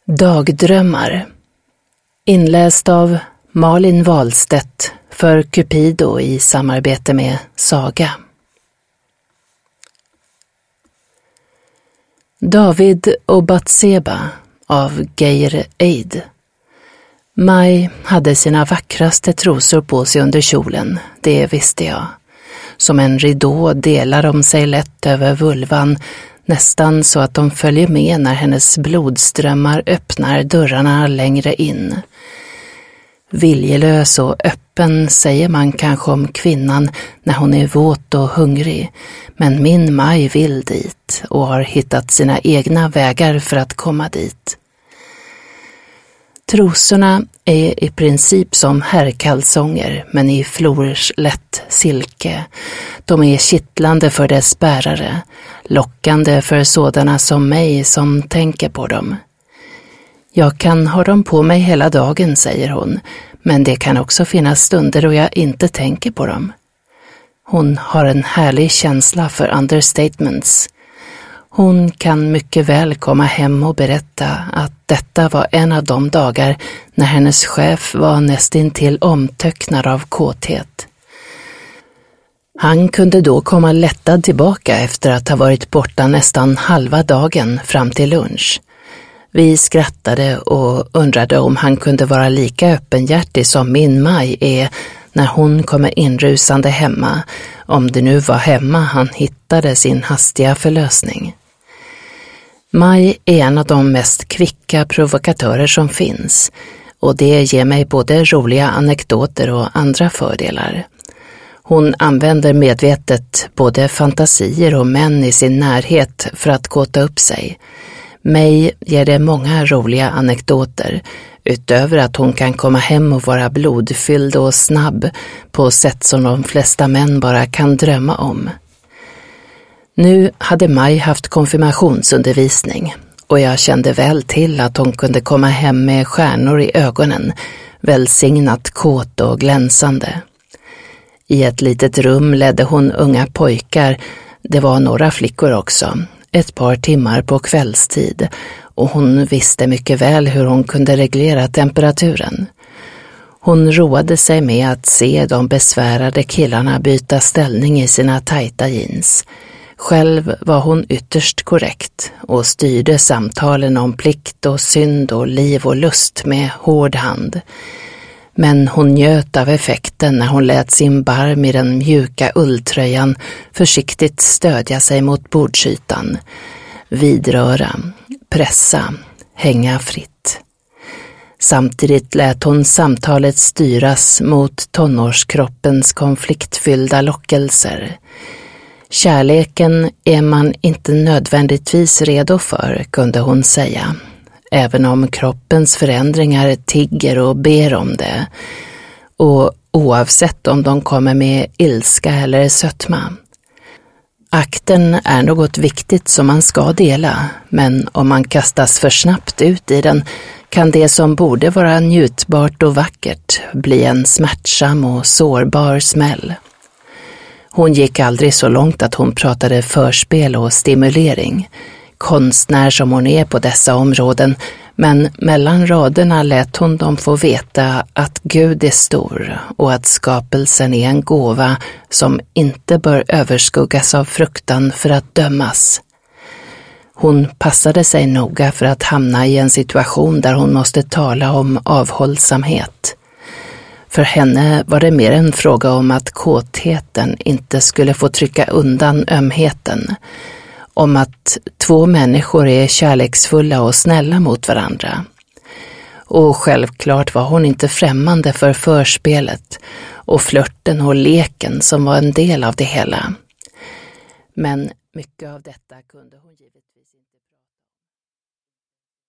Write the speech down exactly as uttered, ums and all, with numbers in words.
Dagdrömmar. Inläst av Malin Wahlstedt för Cupido i samarbete med Saga. David och Batseba av Geir Eid. Maj hade sina vackraste trosor på sig under kjolen, det visste jag. Som en ridå delar de sig lätt över vulvan, nästan så att de följer med när hennes blodströmmar öppnar dörrarna längre in. Viljelös och öppen säger man kanske om kvinnan när hon är våt och hungrig, men min Maj vill dit och har hittat sina egna vägar för att komma dit. Trosorna är i princip som herrkalsonger, men i florslätt silke. De är kittlande för dess bärare, lockande för sådana som mig som tänker på dem. Jag kan ha dem på mig hela dagen, säger hon, men det kan också finnas stunder då jag inte tänker på dem. Hon har en härlig känsla för understatements. Hon kan mycket väl komma hem och berätta att detta var en av de dagar när hennes chef var nästintill omtöcknad av kåthet. Han kunde då komma lättad tillbaka efter att ha varit borta nästan halva dagen fram till lunch. Vi skrattade och undrade om han kunde vara lika öppenhjärtig som min Maj är när hon kommer inrusande hemma, om det nu var hemma han hittade sin hastiga förlösning. Maj är en av de mest kvicka provokatörer som finns, och det ger mig både roliga anekdoter och andra fördelar. Hon använder medvetet både fantasier och män i sin närhet för att kåta upp sig. Mig ger det många roliga anekdoter, utöver att hon kan komma hem och vara blodfylld och snabb på sätt som de flesta män bara kan drömma om. Nu hade Maj haft konfirmationsundervisning och jag kände väl till att hon kunde komma hem med stjärnor i ögonen, välsignat kåt och glänsande. I ett litet rum ledde hon unga pojkar, det var några flickor också, ett par timmar på kvällstid, och hon visste mycket väl hur hon kunde reglera temperaturen. Hon roade sig med att se de besvärade killarna byta ställning i sina tajta jeans. Själv var hon ytterst korrekt och styrde samtalen om plikt och synd och liv och lust med hård hand. Men hon njöt av effekten när hon lät sin barm i den mjuka ulltröjan försiktigt stödja sig mot bordsytan, vidröra, pressa, hänga fritt. Samtidigt lät hon samtalet styras mot tonårskroppens konfliktfyllda lockelser. Kärleken är man inte nödvändigtvis redo för, kunde hon säga, även om kroppens förändringar tigger och ber om det, och oavsett om de kommer med ilska eller sötma. Akten är något viktigt som man ska dela, men om man kastas för snabbt ut i den kan det som borde vara njutbart och vackert bli en smärtsam och sårbar smäll. Hon gick aldrig så långt att hon pratade förspel och stimulering, konstnär som hon är på dessa områden, men mellan raderna lät hon dem få veta att Gud är stor och att skapelsen är en gåva som inte bör överskuggas av fruktan för att dömas. Hon passade sig noga för att hamna i en situation där hon måste tala om avhållsamhet. För henne var det mer en fråga om att kåtheten inte skulle få trycka undan ömheten, om att två människor är kärleksfulla och snälla mot varandra. Och självklart var hon inte främmande för förspelet och flörten och leken som var en del av det hela. Men mycket av detta kunde hon givetvis